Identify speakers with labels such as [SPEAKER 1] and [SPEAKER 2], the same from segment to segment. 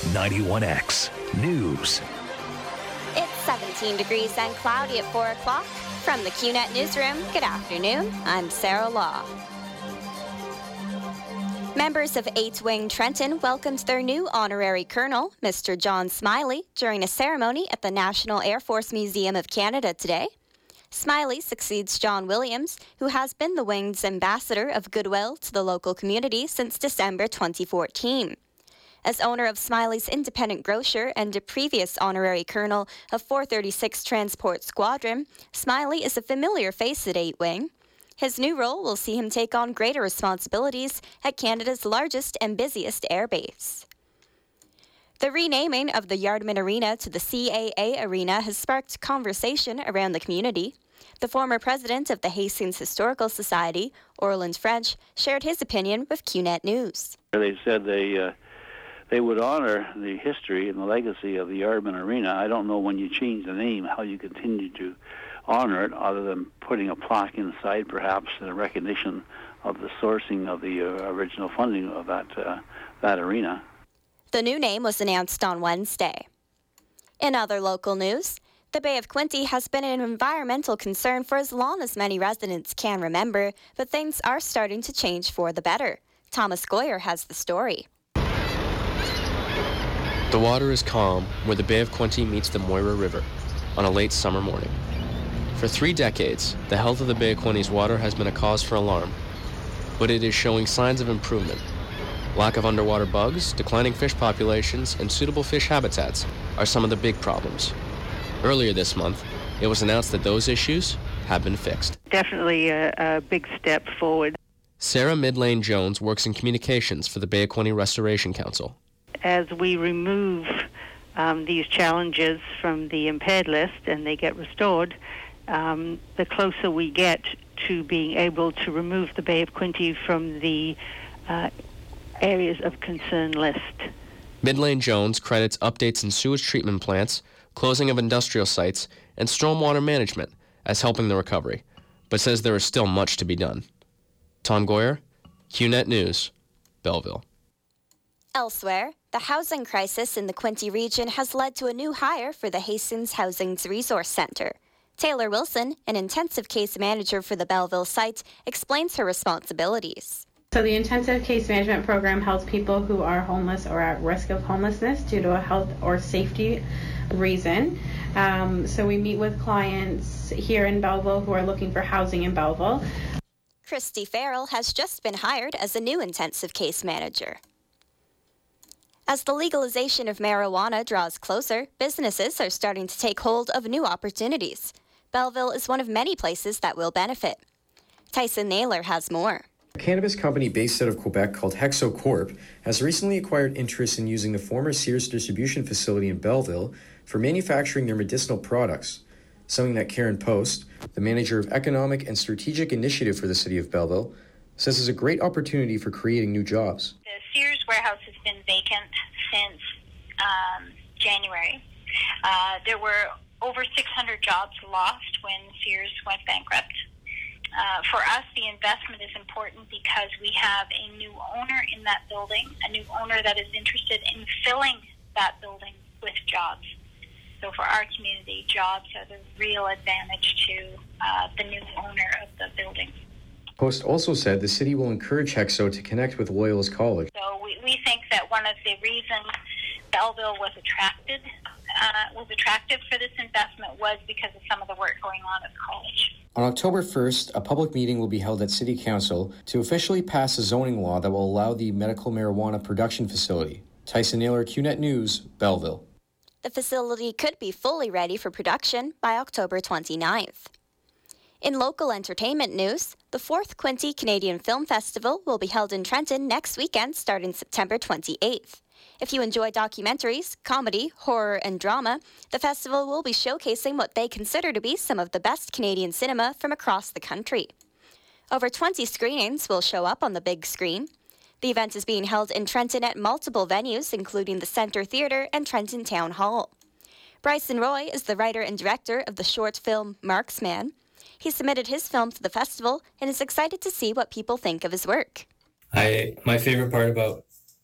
[SPEAKER 1] 91X News.
[SPEAKER 2] It's 17 degrees and cloudy at 4 o'clock. From the QNet Newsroom, good afternoon. I'm Sarah Law. Members of 8th Wing Trenton welcomed their new honorary colonel, Mr. John Smiley, during a ceremony at the National Air Force Museum of Canada today. Smiley succeeds John Williams, who has been the Wing's ambassador of goodwill to the local community since December 2014. As owner of Smiley's Independent Grocer and a previous honorary colonel of 436 Transport Squadron, Smiley is a familiar face at 8 Wing. His new role will see him take on greater responsibilities at Canada's largest and busiest airbase. The renaming of the Yardman Arena to the CAA Arena has sparked conversation around the community. The former president of the Hastings Historical Society, Orland French, shared his opinion with QNet News.
[SPEAKER 3] They said they would honor the history and the legacy of the Yardman Arena. I don't know when you change the name how you continue to honor it, other than putting a plaque inside, perhaps, in recognition of the sourcing of the original funding of that arena.
[SPEAKER 2] The new name was announced on Wednesday. In other local news, the Bay of Quinte has been an environmental concern for as long as many residents can remember, but things are starting to change for the better. Thomas Goyer has the story.
[SPEAKER 4] The water is calm where the Bay of Quinte meets the Moira River on a late summer morning. For 3 decades, the health of the Bay of Quinte's water has been a cause for alarm, but it is showing signs of improvement. Lack of underwater bugs, declining fish populations, and suitable fish habitats are some of the big problems. Earlier this month, it was announced that those issues have been fixed.
[SPEAKER 5] Definitely a big step forward.
[SPEAKER 4] Sarah Midlane Jones works in communications for the Bay of Quinte Restoration Council.
[SPEAKER 5] As we remove these challenges from the impaired list and they get restored, the closer we get to being able to remove the Bay of Quinte from the areas of concern list.
[SPEAKER 4] Midlane Jones credits updates in sewage treatment plants, closing of industrial sites, and stormwater management as helping the recovery, but says there is still much to be done. Tom Goyer, QNet News, Belleville.
[SPEAKER 2] Elsewhere, the housing crisis in the Quinte region has led to a new hire for the Hastings Housing's Resource Centre. Taylor Wilson, an intensive case manager for the Belleville site, explains her responsibilities.
[SPEAKER 6] So the intensive case management program helps people who are homeless or at risk of homelessness due to a health or safety reason. So we meet with clients here in Belleville who are looking for housing in Belleville.
[SPEAKER 2] Christy Farrell has just been hired as a new intensive case manager. As the legalization of marijuana draws closer, businesses are starting to take hold of new opportunities. Belleville is one of many places that will benefit. Tyson Naylor has more.
[SPEAKER 7] A cannabis company based out of Quebec called Hexo Corp has recently acquired interest in using the former Sears distribution facility in Belleville for manufacturing their medicinal products, something that Karen Post, the manager of Economic and Strategic Initiative for the City of Belleville, says is a great opportunity for creating new jobs.
[SPEAKER 8] The Sears warehouse has been vacant since January. There were over 600 jobs lost when Sears went bankrupt. For us, the investment is important because we have a new owner in that building, a new owner that is interested in filling that building with jobs. So for our community, jobs are the real advantage to the new owner of the building.
[SPEAKER 7] Post also said the city will encourage Hexo to connect with Loyalist College.
[SPEAKER 8] So we think that one of the reasons Belleville was attractive for this investment was because of some of the work going on at the college.
[SPEAKER 7] On October 1st, a public meeting will be held at City Council to officially pass a zoning law that will allow the medical marijuana production facility. Tyson Naylor, QNet News, Belleville.
[SPEAKER 2] The facility could be fully ready for production by October 29th. In local entertainment news, the 4th Quinte Canadian Film Festival will be held in Trenton next weekend starting September 28th. If you enjoy documentaries, comedy, horror, and drama, the festival will be showcasing what they consider to be some of the best Canadian cinema from across the country. Over 20 screenings will show up on the big screen. The event is being held in Trenton at multiple venues, including the Centre Theatre and Trenton Town Hall. Bryson Roy is the writer and director of the short film Marksman. He submitted his film to the festival and is excited to see what people think of his work.
[SPEAKER 9] My favorite part about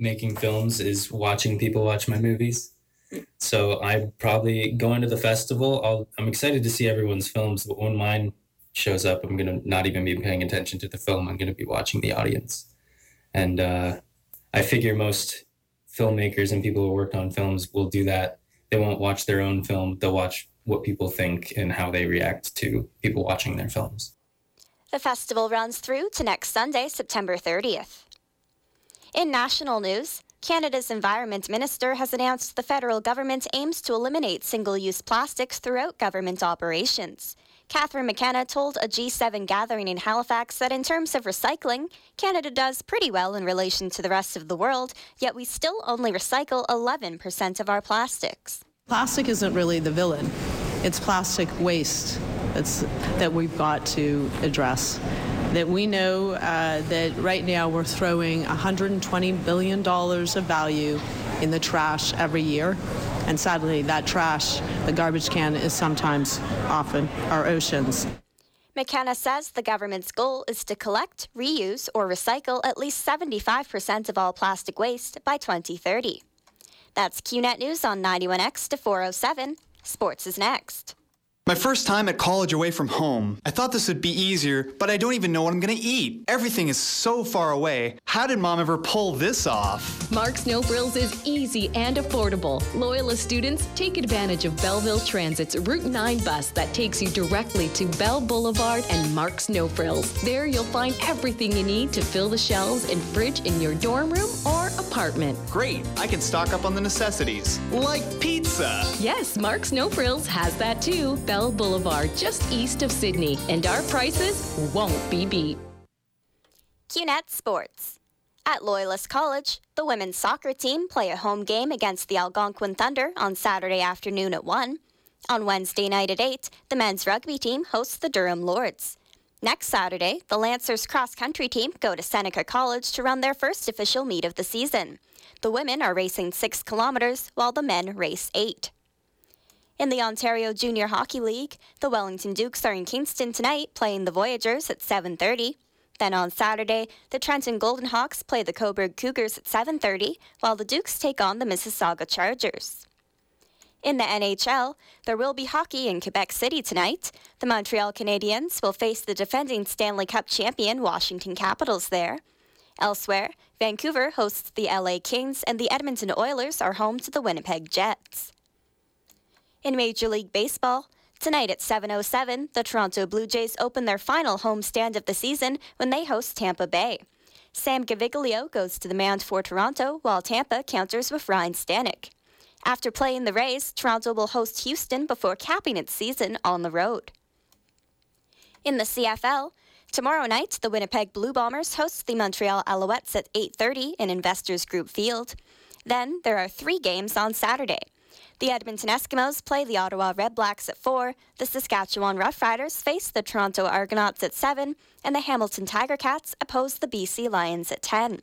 [SPEAKER 1] making films is watching people watch my movies. So I probably going to the festival. I'm excited to see everyone's films, but when mine shows up, I'm going to not even be paying attention to the film. I'm going to be watching the audience. And I figure most filmmakers and people who work on films will do that. They won't watch their own film. They'll watch what people think and how they react to people watching their films.
[SPEAKER 2] The festival runs through to next Sunday, September 30th. In national news, Canada's Environment Minister has announced the federal government aims to eliminate single-use plastics throughout government operations. Catherine McKenna told a G7 gathering in Halifax that in terms of recycling, Canada does pretty well in relation to the rest of the world, yet we still only recycle 11% of our plastics.
[SPEAKER 9] Plastic isn't really the villain. It's plastic waste that we've got to address. That we know that right now we're throwing $120 billion of value in the trash every year. And sadly, that trash, the garbage can, is often our oceans.
[SPEAKER 2] McKenna says the government's goal is to collect, reuse, or recycle at least 75% of all plastic waste by 2030. That's QNet News on 91X to 407. Sports is next.
[SPEAKER 10] My first time at college away from home. I thought this would be easier, but I don't even know what I'm going to eat. Everything is so far away. How did Mom ever pull this off?
[SPEAKER 11] Mark's No Frills is easy and affordable. Loyalist students take advantage of Belleville Transit's Route 9 bus that takes you directly to Bell Boulevard and Mark's No Frills. There you'll find everything you need to fill the shelves and fridge in your dorm room or apartment.
[SPEAKER 10] Great. I can stock up on the necessities, like pizza.
[SPEAKER 11] Yes, Mark's No Frills has that too. Bell Boulevard, just east of Sydney, and our prices won't be beat.
[SPEAKER 2] QNet Sports. At Loyalist College, the women's soccer team play a home game against the Algonquin Thunder on Saturday afternoon at 1. On Wednesday night at 8, the men's rugby team hosts the Durham Lords. Next Saturday, the Lancers cross-country team go to Seneca College to run their first official meet of the season. The women are racing 6 kilometers, while the men race 8. In the Ontario Junior Hockey League, the Wellington Dukes are in Kingston tonight playing the Voyagers at 7:30. Then on Saturday, the Trenton Golden Hawks play the Cobourg Cougars at 7:30, while the Dukes take on the Mississauga Chargers. In the NHL, there will be hockey in Quebec City tonight. The Montreal Canadiens will face the defending Stanley Cup champion Washington Capitals there. Elsewhere, Vancouver hosts the LA Kings and the Edmonton Oilers are home to the Winnipeg Jets. In Major League Baseball, tonight at 7:07, the Toronto Blue Jays open their final homestand of the season when they host Tampa Bay. Sam Gaviglio goes to the mound for Toronto, while Tampa counters with Ryan Stanek. After playing the Rays, Toronto will host Houston before capping its season on the road. In the CFL, tomorrow night, the Winnipeg Blue Bombers host the Montreal Alouettes at 8:30 in Investors Group Field. Then there are 3 games on Saturday. The Edmonton Eskimos play the Ottawa Redblacks at 4, the Saskatchewan Roughriders face the Toronto Argonauts at 7, and the Hamilton Tiger Cats oppose the BC Lions at 10.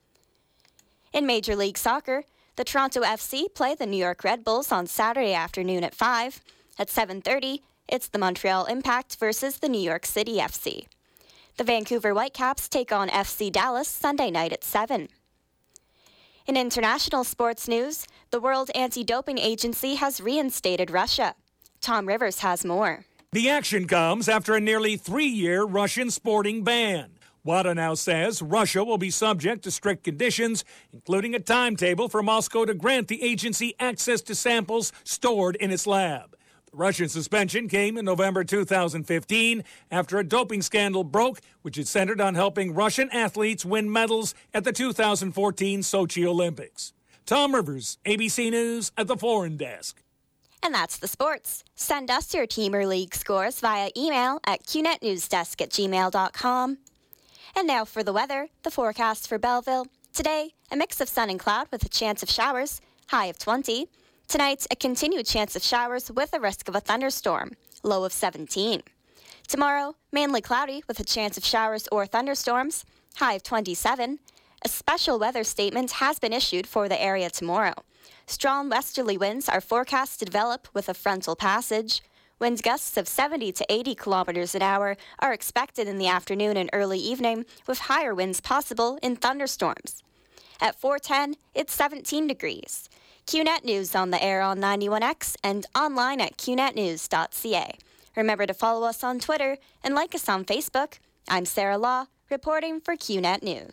[SPEAKER 2] In Major League Soccer, the Toronto FC play the New York Red Bulls on Saturday afternoon at 5. At 7:30, it's the Montreal Impact versus the New York City FC. The Vancouver Whitecaps take on FC Dallas Sunday night at 7. In international sports news, the World Anti-Doping Agency has reinstated Russia. Tom Rivers has more.
[SPEAKER 12] The action comes after a nearly 3-year Russian sporting ban. WADA now says Russia will be subject to strict conditions, including a timetable for Moscow to grant the agency access to samples stored in its lab. The Russian suspension came in November 2015 after a doping scandal broke, which is centered on helping Russian athletes win medals at the 2014 Sochi Olympics. Tom Rivers, ABC News at the Foreign Desk.
[SPEAKER 2] And that's the sports. Send us your team or league scores via email at qnetnewsdesk@gmail.com. And now for the weather, the forecast for Belleville. Today, a mix of sun and cloud with a chance of showers, high of 20. Tonight, a continued chance of showers with a risk of a thunderstorm, low of 17. Tomorrow, mainly cloudy with a chance of showers or thunderstorms, high of 27. A special weather statement has been issued for the area tomorrow. Strong westerly winds are forecast to develop with a frontal passage. Wind gusts of 70 to 80 kilometers an hour are expected in the afternoon and early evening, with higher winds possible in thunderstorms. At 4:10, it's 17 degrees. QNet News on the air on 91X and online at qnetnews.ca. Remember to follow us on Twitter and like us on Facebook. I'm Sarah Law, reporting for QNet News.